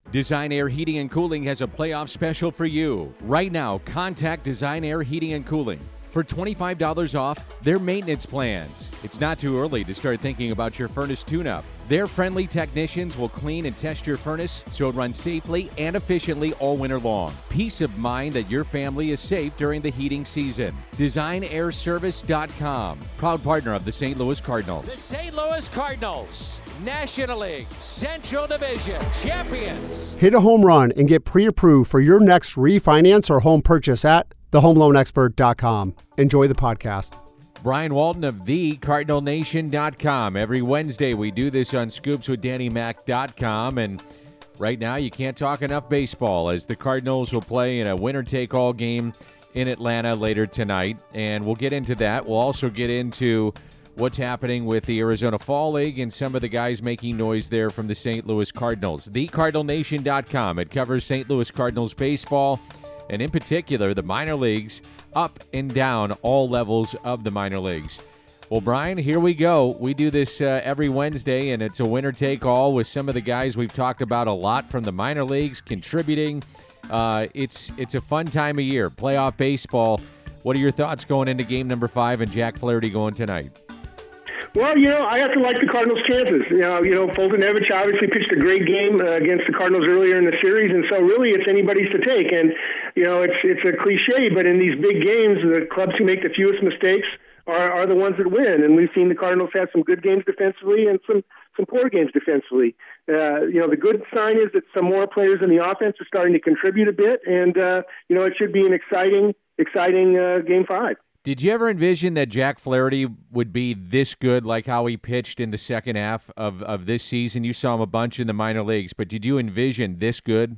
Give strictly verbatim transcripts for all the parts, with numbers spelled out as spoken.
Design Air Heating and Cooling has a playoff special for you. Right now, contact Design Air Heating and Cooling for twenty-five dollars off their maintenance plans. It's not too early to start thinking about your furnace tune-up. Their friendly technicians will clean and test your furnace so it runs safely and efficiently all winter long. Peace of mind that your family is safe during the heating season. design air service dot com, proud partner of the Saint Louis Cardinals. The Saint Louis Cardinals, National League Central Division champions. Hit a home run and get pre-approved for your next refinance or home purchase at the home loan expert dot com. Enjoy the podcast. Brian Walton of the cardinal nation dot com. Every Wednesday we do this on scoops with danny mac dot com, and right now you can't talk enough baseball as the Cardinals will play in a winner-take-all game in Atlanta later tonight, and we'll get into that. We'll also get into what's happening with the Arizona Fall League and some of the guys making noise there from the Saint Louis Cardinals. the cardinal nation dot com. It covers Saint Louis Cardinals baseball, and in particular the minor leagues, up and down all levels of the minor leagues. Well, Brian, here we go. We do this uh, every Wednesday, and it's a winner-take-all with some of the guys we've talked about a lot from the minor leagues contributing. Uh, it's it's a fun time of year, playoff baseball. What are your thoughts going into game number five and Jack Flaherty going tonight? Well, you know, I have to like the Cardinals' chances. You know, you know, Foltynewicz obviously pitched a great game uh, against the Cardinals earlier in the series, and so really it's anybody's to take. And, you know, it's it's a cliche, but in these big games, the clubs who make the fewest mistakes are, are the ones that win. And we've seen the Cardinals have some good games defensively and some, some poor games defensively. Uh, you know, the good sign is that some more players in the offense are starting to contribute a bit, and, uh, you know, it should be an exciting, exciting uh, game five. Did you ever envision that Jack Flaherty would be this good, like how he pitched in the second half of, of this season? You saw him a bunch in the minor leagues, but did you envision this good?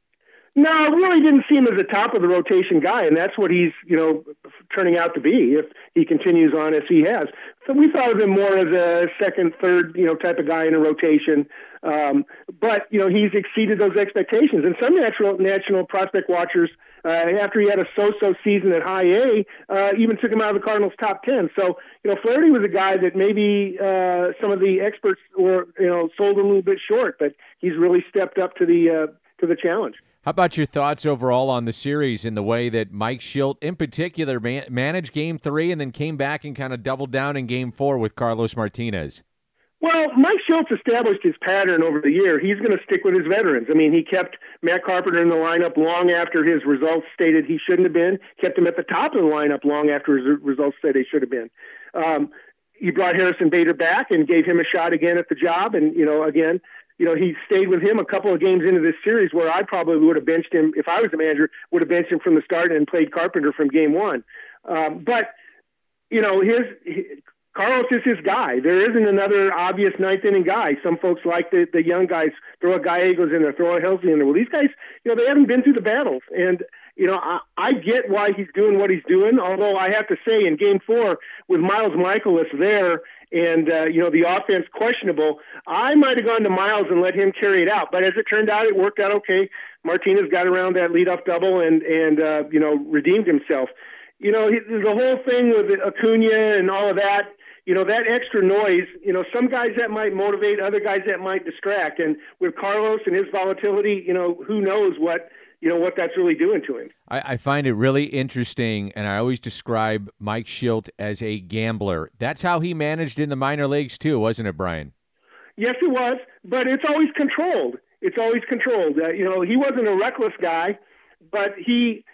No, I really didn't see him as a top of the rotation guy, and that's what he's, you know, turning out to be if he continues on as he has. So we thought of him more as a second, third, you know, type of guy in a rotation. Um, but, you know, he's exceeded those expectations. And some natural, national prospect watchers, uh, after he had a so-so season at high A, uh, even took him out of the Cardinals' top ten. So, you know, Flaherty was a guy that maybe uh, some of the experts were, you know, sold a little bit short, but he's really stepped up to the uh, to the challenge. How about your thoughts overall on the series in the way that Mike Shildt, in particular, man- managed Game three and then came back and kind of doubled down in Game four with Carlos Martinez? Well, Mike Shildt established his pattern over the year. He's going to stick with his veterans. I mean, he kept Matt Carpenter in the lineup long after his results stated he shouldn't have been, kept him at the top of the lineup long after his results said he should have been. Um, he brought Harrison Bader back and gave him a shot again at the job, and, you know, again, you know, he stayed with him a couple of games into this series where I probably would have benched him, if I was the manager, would have benched him from the start and played Carpenter from game one. Um, but, you know, his, his Carlos is his guy. There isn't another obvious ninth inning guy. Some folks like the, the young guys, throw a Gallegos in there, throw a Helsley in there. Well, these guys, you know, they haven't been through the battles. And, you know, I, I get why he's doing what he's doing, although I have to say in game four with Miles Michaelis there, and, uh, you know, the offense questionable, I might have gone to Miles and let him carry it out. But as it turned out, it worked out okay. Martinez got around that leadoff double and, and uh, you know, redeemed himself. You know, the whole thing with Acuna and all of that, you know, that extra noise, you know, some guys that might motivate, other guys that might distract. And with Carlos and his volatility, you know, who knows what, you know, what that's really doing to him. I, I find it really interesting, and I always describe Mike Shildt as a gambler. That's how he managed in the minor leagues too, wasn't it, Brian? Yes, it was, but it's always controlled. It's always controlled. Uh, you know, he wasn't a reckless guy, but he,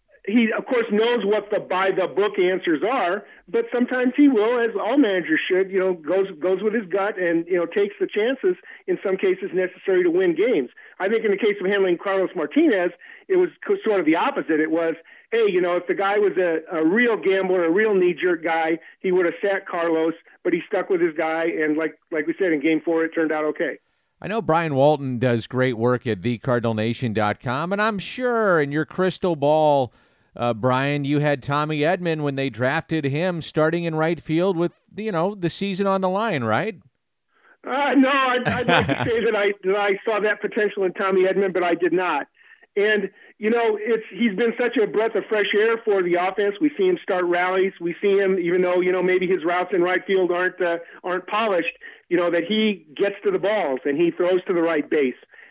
he of course knows what the by the book answers are. But sometimes he will, as all managers should, you know, goes goes with his gut and, you know, takes the chances in some cases necessary to win games. I think in the case of handling Carlos Martinez, it was sort of the opposite. It was, hey, you know, if the guy was a, a real gambler, a real knee-jerk guy, he would have sat Carlos, but he stuck with his guy. And like like we said, in game four, it turned out okay. I know Brian Walton does great work at the cardinal nation dot com, and I'm sure in your crystal ball, uh, Brian, you had Tommy Edman when they drafted him starting in right field with, you know, the season on the line, right? Uh, no, I'd, I'd like to say that I that I saw that potential in Tommy Edman, but I did not. And, you know, it's he's been such a breath of fresh air for the offense. We see him start rallies. We see him, even though, you know, maybe his routes in right field aren't uh, aren't polished, you know, that he gets to the balls and he throws to the right base.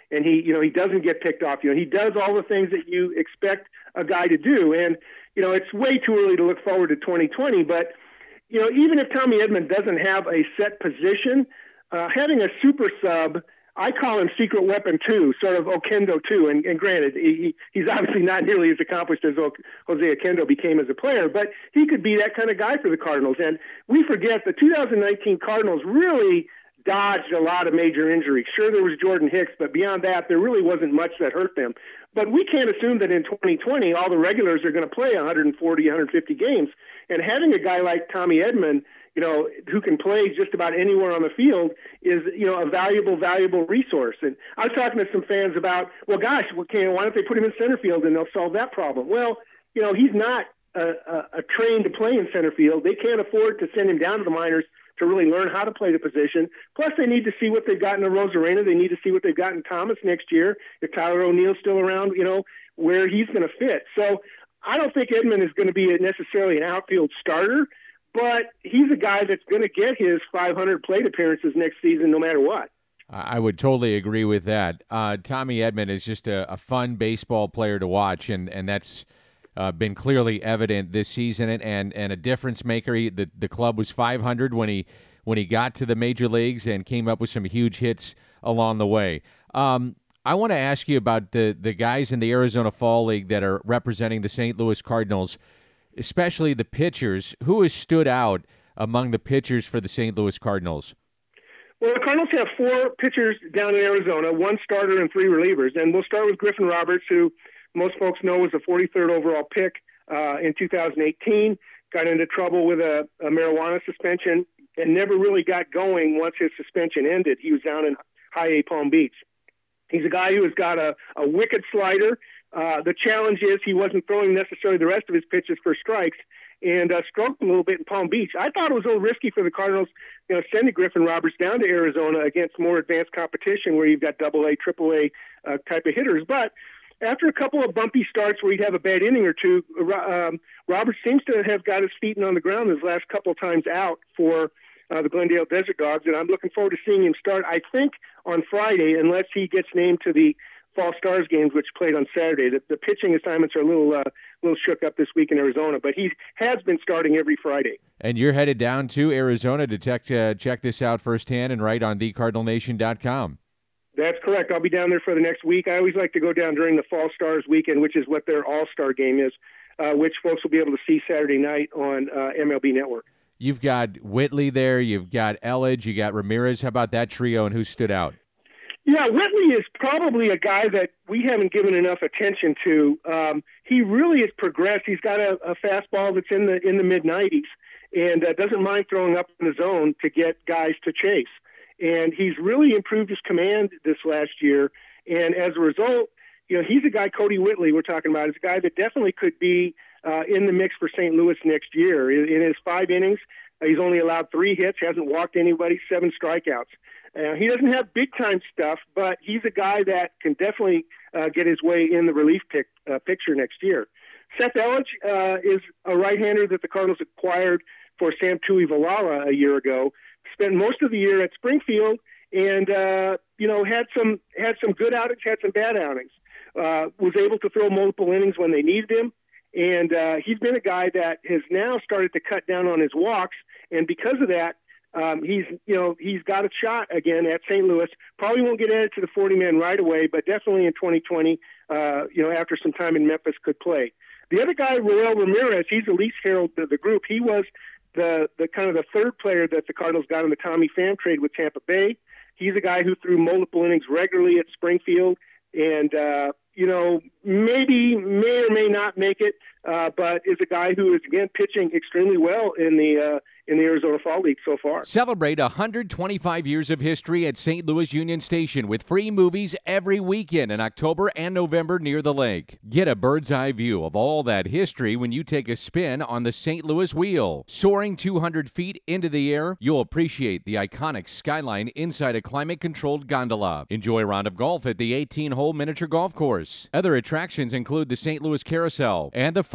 and he, you know, he doesn't get picked off. You know, he does all the things that you expect a guy to do. And, you know, it's way too early to look forward to twenty twenty, but, you know, even if Tommy Edman doesn't have a set position, uh, having a super sub, I call him secret weapon two, sort of Oquendo two. And, and granted, he, he's obviously not nearly as accomplished as o- Jose Oquendo became as a player, but he could be that kind of guy for the Cardinals. And we forget the two thousand nineteen Cardinals really dodged a lot of major injuries. Sure, there was Jordan Hicks, but beyond that, there really wasn't much that hurt them. But we can't assume that in twenty twenty, all the regulars are going to play one forty, one fifty games. And having a guy like Tommy Edman, you know, who can play just about anywhere on the field is, you know, a valuable, valuable resource. And I was talking to some fans about, well, gosh, okay, why don't they put him in center field and they'll solve that problem? Well, you know, he's not a, a, a trained to play in center field. They can't afford to send him down to the minors to really learn how to play the position. Plus, they need to see what they've got in Rosarena. They need to see what they've got in Thomas next year. If Tyler O'Neill's still around, you know, where he's going to fit. So I don't think Edman is going to be necessarily an outfield starter, but he's a guy that's going to get his five hundred plate appearances next season no matter what. I would totally agree with that. Uh, Tommy Edman is just a, a fun baseball player to watch, and, and that's uh, been clearly evident this season, and, and a difference maker. He, the, the club was five hundred when he when he got to the major leagues and came up with some huge hits along the way. Um, I want to ask you about the, the guys in the Arizona Fall League that are representing the Saint Louis Cardinals, especially the pitchers. Who has stood out among the pitchers for the Saint Louis Cardinals? Well, the Cardinals have four pitchers down in Arizona, one starter and three relievers. And we'll start with Griffin Roberts, who most folks know was a forty-third overall pick uh, in two thousand eighteen, got into trouble with a, a marijuana suspension and never really got going once his suspension ended. He was down in High A Palm Beach. He's a guy who has got a, a wicked slider. Uh, the challenge is he wasn't throwing necessarily the rest of his pitches for strikes, and uh, struggled a little bit in Palm Beach. I thought it was a little risky for the Cardinals, you know, sending Griffin Roberts down to Arizona against more advanced competition where you've got double A, triple A uh, type of hitters. But after a couple of bumpy starts where he'd have a bad inning or two, um, Roberts seems to have got his feet on the ground his last couple of times out for uh, the Glendale Desert Dogs, and I'm looking forward to seeing him start, I think, on Friday, unless he gets named to the Fall Stars games, which played on Saturday. The, the pitching assignments are a little uh, little shook up this week in Arizona, but he has been starting every Friday. And you're headed down to Arizona to tech, uh, check this out firsthand and write on the cardinal nation dot com. That's correct. I'll be down there for the next week. I always like to go down during the Fall Stars weekend, which is what their All-Star game is, uh, which folks will be able to see Saturday night on uh, M L B Network. You've got Whitley there, you've got Elledge, you got Ramirez. How about that trio, and who stood out? Yeah, Whitley is probably a guy that we haven't given enough attention to. Um, he really has progressed. He's got a, a fastball that's in the in the mid nineties, and uh, doesn't mind throwing up in the zone to get guys to chase. And he's really improved his command this last year. And as a result, you know, he's a guy, Cody Whitley, we're talking about, is a guy that definitely could be uh, in the mix for Saint Louis next year. In, in his five innings, uh, he's only allowed three hits, hasn't walked anybody, seven strikeouts. Uh, he doesn't have big-time stuff, but he's a guy that can definitely uh, get his way in the relief pick, uh, picture next year. Seth Elledge uh, is a right-hander that the Cardinals acquired for Sam Tuivailala a year ago. Spent most of the year at Springfield, and uh, you know had some had some good outings, had some bad outings. Uh, was able to throw multiple innings when they needed him, and uh, he's been a guy that has now started to cut down on his walks, and because of that, um, he's you know he's got a shot again at Saint Louis. Probably won't get added to the forty-man right away, but definitely in twenty twenty, uh, you know after some time in Memphis, could play. The other guy, Roel Ramirez, he's the least heralded of the group. He was the the kind of the third player that the Cardinals got in the Tommy Pham trade with Tampa Bay. He's a guy who threw multiple innings regularly at Springfield, and uh, you know maybe may or may not make it, uh, but is a guy who is again pitching extremely well in the uh, in the Arizona Fall League so far. Celebrate one hundred twenty-five years of history at Saint Louis Union Station with free movies every weekend in October and November near the lake. Get a bird's eye view of all that history when you take a spin on the Saint Louis Wheel. Soaring two hundred feet into the air, you'll appreciate the iconic skyline inside a climate-controlled gondola. Enjoy a round of golf at the eighteen-hole miniature golf course. Other attractions include the Saint Louis Carousel and the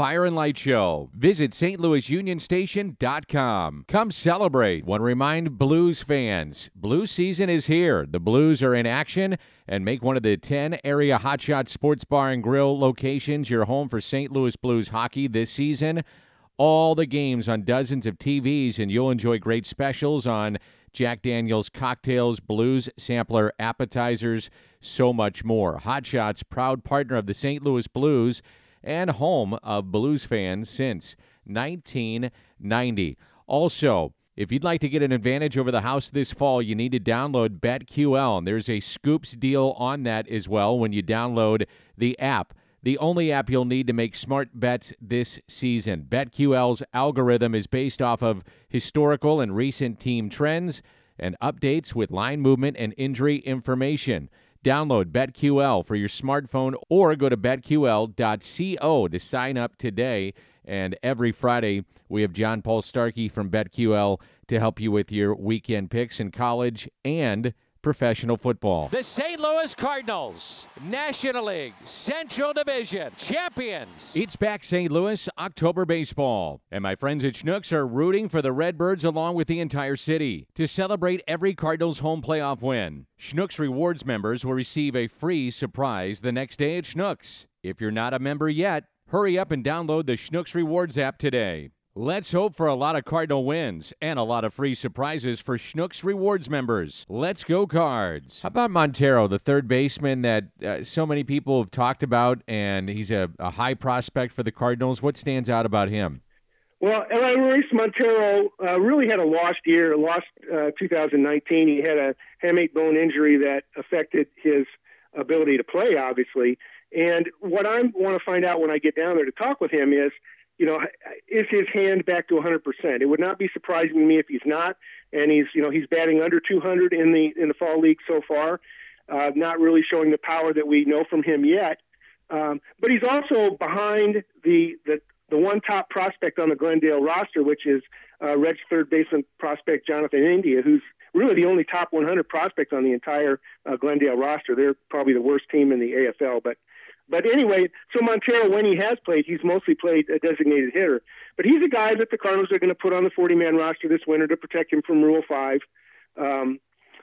Fire and Light Show. Visit S T Louis Union Station dot com. Come celebrate. Want to remind Blues fans, Blues season is here. The Blues are in action, and make one of the ten area Hotshot Sports Bar and Grill locations your home for Saint Louis Blues hockey this season. All the games on dozens of T Vs, and you'll enjoy great specials on Jack Daniel's cocktails, Blues sampler appetizers, so much more. Hot Shots, proud partner of the Saint Louis Blues and home of Blues fans since nineteen ninety. Also, if you'd like to get an advantage over the house this fall, you need to download BetQL, and there's a Scoops deal on that as well when you download the app. The only app you'll need to make smart bets this season. BetQL's algorithm is based off of historical and recent team trends and updates with line movement and injury information. Download BetQL for your smartphone or go to bet Q L dot co to sign up today. And every Friday, we have John Paul Starkey from BetQL to help you with your weekend picks in college and professional football. The Saint Louis Cardinals, National League Central Division champions. It's back, Saint Louis, October baseball. And my friends at Schnucks are rooting for the Redbirds along with the entire city to celebrate every Cardinals home playoff win. Schnucks Rewards members will receive a free surprise the next day at Schnucks. If you're not a member yet, hurry up and download the Schnucks Rewards app today. Let's hope for a lot of Cardinal wins and a lot of free surprises for Schnucks Rewards members. Let's go Cards. How about Montero, the third baseman that uh, so many people have talked about, and he's a, a high prospect for the Cardinals. What stands out about him? Well, Luis Montero uh, really had a lost year, lost uh, two thousand nineteen. He had a hamate bone injury that affected his ability to play, obviously. And what I want to find out when I get down there to talk with him is, you know, is his hand back to one hundred percent? It would not be surprising to me if he's not. And he's, you know, he's batting under two hundred in the in the fall league so far, uh, not really showing the power that we know from him yet. Um, but he's also behind the, the the one top prospect on the Glendale roster, which is uh, Reds third baseman prospect Jonathan India, who's really the only top one hundred prospect on the entire uh, Glendale roster. They're probably the worst team in the A F L, but. But anyway, so Montero, when he has played, he's mostly played a designated hitter. But he's a guy that the Cardinals are going to put on the forty-man roster this winter to protect him from Rule five. Um,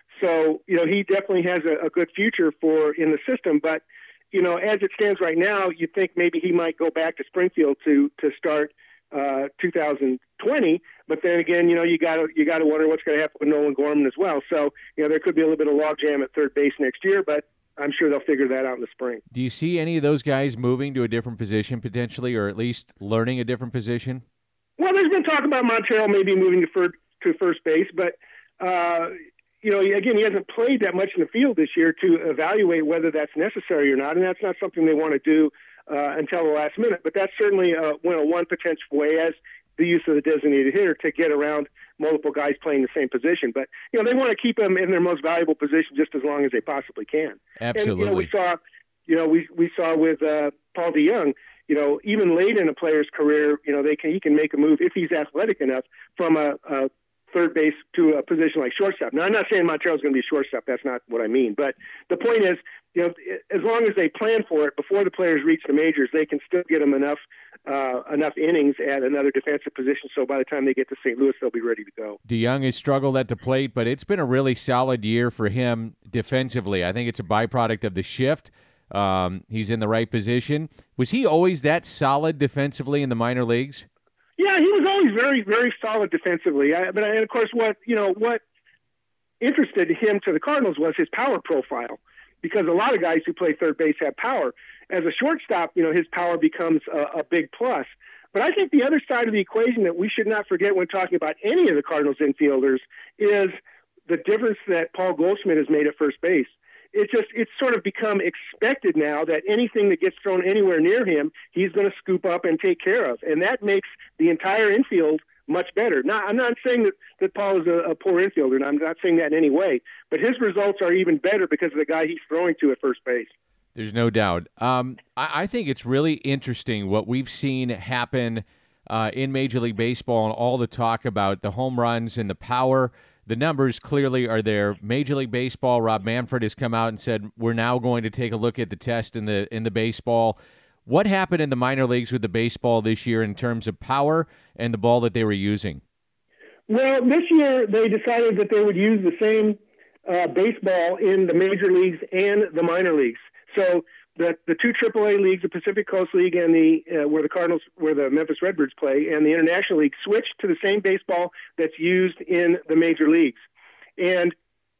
so, you know, he definitely has a, a good future for in the system. But, you know, as it stands right now, you think maybe he might go back to Springfield to to start uh, two thousand twenty. But then again, you know, you got to you got to wonder what's going to happen with Nolan Gorman as well. So, you know, there could be a little bit of logjam at third base next year, but I'm sure they'll figure that out in the spring. Do you see any of those guys moving to a different position potentially, or at least learning a different position? Well, there's been talk about Montero maybe moving to, fir- to first base, but, uh, you know, again, he hasn't played that much in the field this year to evaluate whether that's necessary or not, and that's not something they want to do uh, until the last minute. But that's certainly uh, you know, one potential way, as the use of the designated hitter, to get around multiple guys playing the same position. But, you know, they want to keep them in their most valuable position just as long as they possibly can. Absolutely. And, you know, we saw, you know, we we saw with uh, Paul DeJong, you know, even late in a player's career, you know, they can he can make a move if he's athletic enough from a, a third base to a position like shortstop. Now, I'm not saying Montero's going to be shortstop. That's not what I mean. But the point is, you know, as long as they plan for it before the players reach the majors, they can still get them enough uh, enough innings at another defensive position. So by the time they get to Saint Louis, they'll be ready to go. DeJong has struggled at the plate, but it's been a really solid year for him defensively. I think it's a byproduct of the shift. Um, he's in the right position. Was he always that solid defensively in the minor leagues? Yeah, he was always very, very solid defensively. I, but and of course, what you know, what interested him to the Cardinals was his power profile, because a lot of guys who play third base have power. As a shortstop, you know, his power becomes a, a big plus. But I think the other side of the equation that we should not forget when talking about any of the Cardinals infielders is the difference that Paul Goldschmidt has made at first base. It's just it's sort of become expected now that anything that gets thrown anywhere near him, he's going to scoop up and take care of, and that makes the entire infield much better. Now, I'm not saying that, that Paul is a, a poor infielder, and I'm not saying that in any way, but his results are even better because of the guy he's throwing to at first base. There's no doubt. Um, I, I think it's really interesting what we've seen happen uh, in Major League Baseball, and all the talk about the home runs and the power. The numbers clearly are there. Major League Baseball, Rob Manfred has come out and said, we're now going to take a look at the test in the in the baseball. What happened in the minor leagues with the baseball this year in terms of power and the ball that they were using? Well, this year they decided that they would use the same uh, baseball in the major leagues and the minor leagues. So the the two triple A leagues, the Pacific Coast League and the uh, where the Cardinals, where the Memphis Redbirds play, and the International League switched to the same baseball that's used in the major leagues. And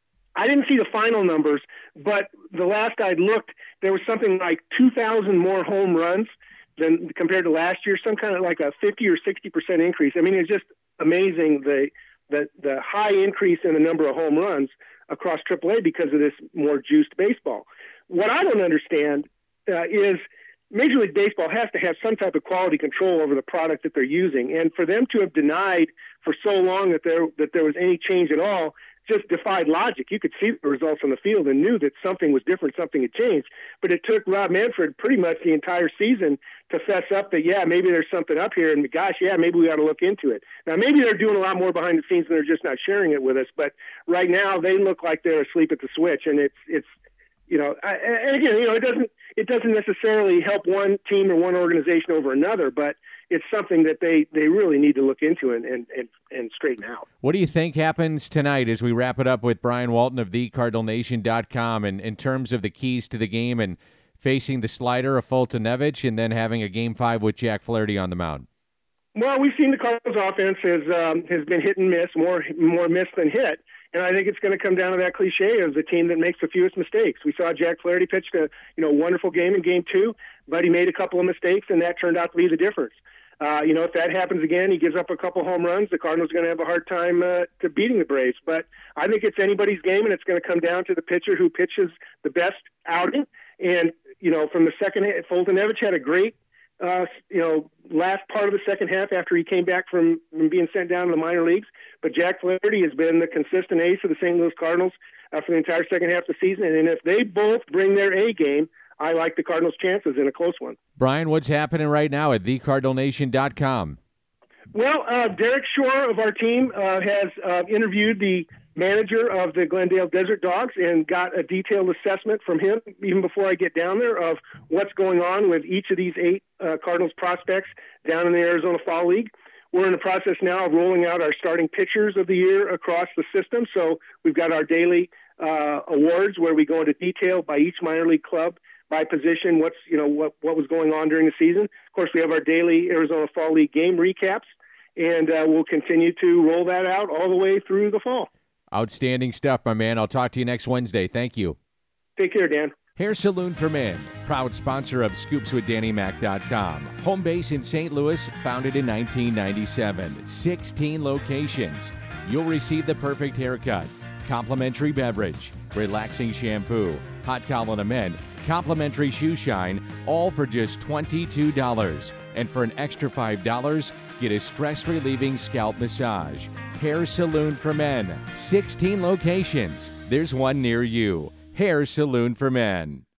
I didn't see the final numbers, but the last I'd looked, there was something like two thousand more home runs than compared to last year, some kind of like a fifty or sixty percent increase. I mean, it's just amazing the, the, the high increase in the number of home runs across triple A because of this more juiced baseball. What I don't understand uh, is Major League Baseball has to have some type of quality control over the product that they're using. And for them to have denied for so long that there, that there was any change at all just defied logic. You could see the results on the field and knew that something was different, something had changed. But it took Rob Manfred pretty much the entire season to fess up that, yeah, maybe there's something up here, and gosh, yeah, maybe we ought to look into it. Now, maybe they're doing a lot more behind the scenes and they're just not sharing it with us, but right now they look like they're asleep at the switch, and it's, it's, you know, I, and again, you know, it doesn't, it doesn't necessarily help one team or one organization over another, but it's something that they, they really need to look into and, and, and, and straighten out. What do you think happens tonight as we wrap it up with Brian Walton of the Cardinal Nation dot com and in terms of the keys to the game and facing the slider of Foltynewicz and then having a game five with Jack Flaherty on the mound? Well, we've seen the Cardinals offense has, um, has been hit and miss, more, more miss than hit. And I think it's going to come down to that cliche of the team that makes the fewest mistakes. We saw Jack Flaherty pitch a you know wonderful game in game two, but he made a couple of mistakes, and that turned out to be the difference. Uh, you know, if that happens again, he gives up a couple home runs, the Cardinals are going to have a hard time uh, to beating the Braves. But I think it's anybody's game, and it's going to come down to the pitcher who pitches the best outing. And, you know, from the second half, Foltynewicz had a great Uh, you know, last part of the second half after he came back from, from being sent down to the minor leagues. But Jack Flaherty has been the consistent ace of the Saint Louis Cardinals uh, for the entire second half of the season. And if they both bring their A game, I like the Cardinals' chances in a close one. Brian, what's happening right now at the Cardinal Nation dot com? Well, uh, Derek Shore of our team uh, has uh, interviewed the manager of the Glendale Desert Dogs and got a detailed assessment from him even before I get down there of what's going on with each of these eight uh, Cardinals prospects down in the Arizona Fall League. We're in the process now of rolling out our starting pitchers of the year across the system. So we've got our daily uh, awards where we go into detail by each minor league club, by position, what's you know what what was going on during the season. Of course, we have our daily Arizona Fall League game recaps, and uh, we'll continue to roll that out all the way through the fall. Outstanding stuff, my man. I'll talk to you next Wednesday. Thank you. Take care, Dan. Hair Saloon for Men, proud sponsor of Scoops With Danny Mac dot com. Home base in Saint Louis, founded in nineteen ninety-seven. sixteen locations. You'll receive the perfect haircut, complimentary beverage, relaxing shampoo, hot towel on a men, complimentary shoe shine, all for just twenty-two dollars. And for an extra five dollars, get a stress-relieving scalp massage. Hair Saloon for Men, sixteen locations. There's one near you. Hair Saloon for Men.